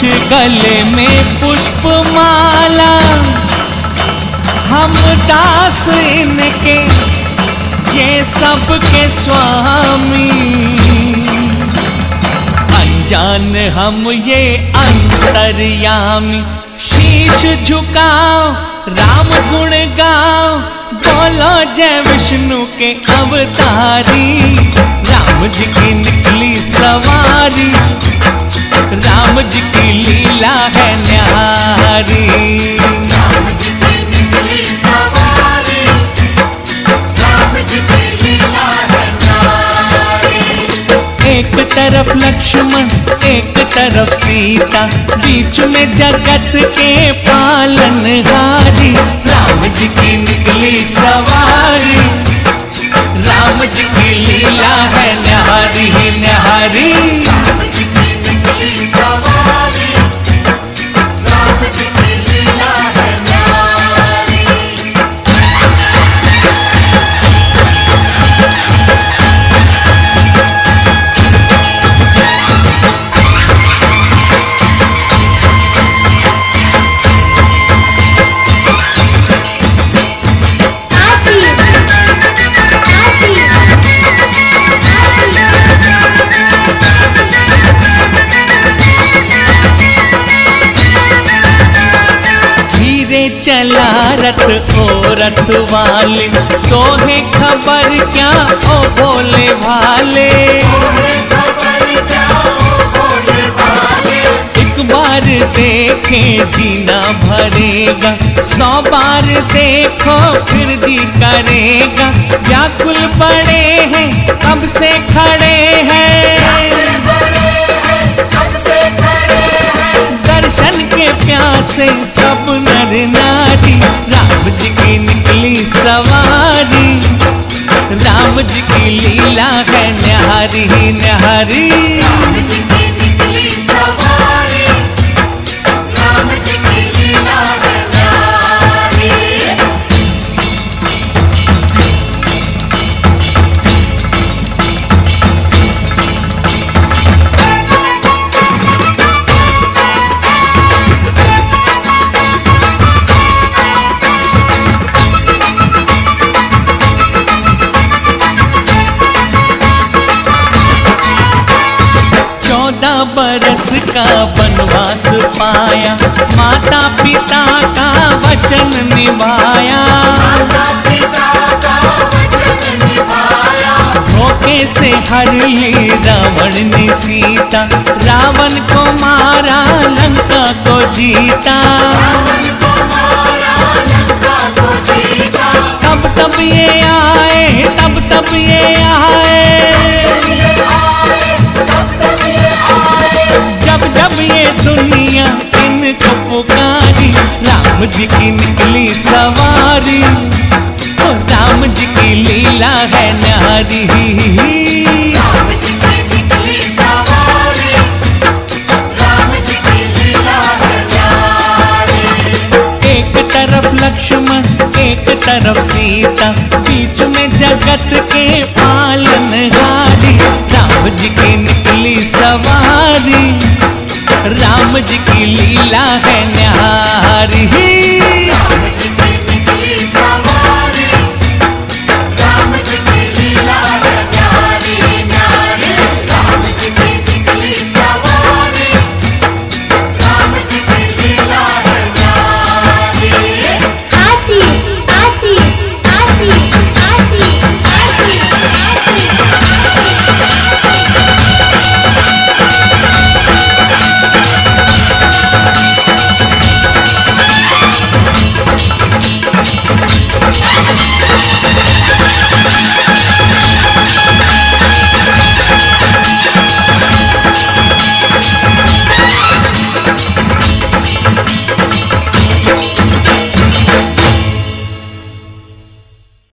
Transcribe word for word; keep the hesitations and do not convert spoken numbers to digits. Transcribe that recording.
गले में पुष्प माला, हम दास इनके ये सबके स्वामी। अनजान हम ये अंतर्यामी, शीश झुकाओ राम गुण गाओ, बोलो जय विष्णु के अवतारी। राम जी की निकली सवारी, राम जी की लीला है न्यारी। राम जी की निकली सवारी, राम जी की लीला है न्यारी। एक तरफ लक्ष्मण एक तरफ सीता, बीच में जगत के पालनहारी। राम जी की निकली सवारी, राम जी की लीला है न्यारी न्यारी। राम जी की निकली सवारी, राम जी की लीला है न्यारी। चला रथ ओ रथ वाले, तोहे खबर क्या ओ भोले भाले। एक बार देखे जीना भरेगा, सौ बार देखो फिर जी करेगा। व्याकुल पड़े हैं कब से खड़े हैं, दर्शन के प्यासे सब नर नारी। राम जी की निकली सवारी, राम जी की लीला है न्यारी न्यारी। राम जी की निकली सवारी, राम जी की लीला है न्यारी। बरस का वनवास पाया, माता पिता का वचन निभाया। धोखे से हर ली रावण ने सीता, रावण को मारा लंका को जीता। तब तब ये आए तब तब ये आए, जब जब ये दुनिया इनको पुकारी। राम जी की निकली सवारी, ओ राम जी की लीला है न्यारी। राम जी की निकली सवारी, राम जी की लीला है न्यारी। एक तरफ लक्ष्मण एक तरफ सीता, बीच में जगत के पालनहारी। राम जी की निकली सवारी, राम जी की लीला है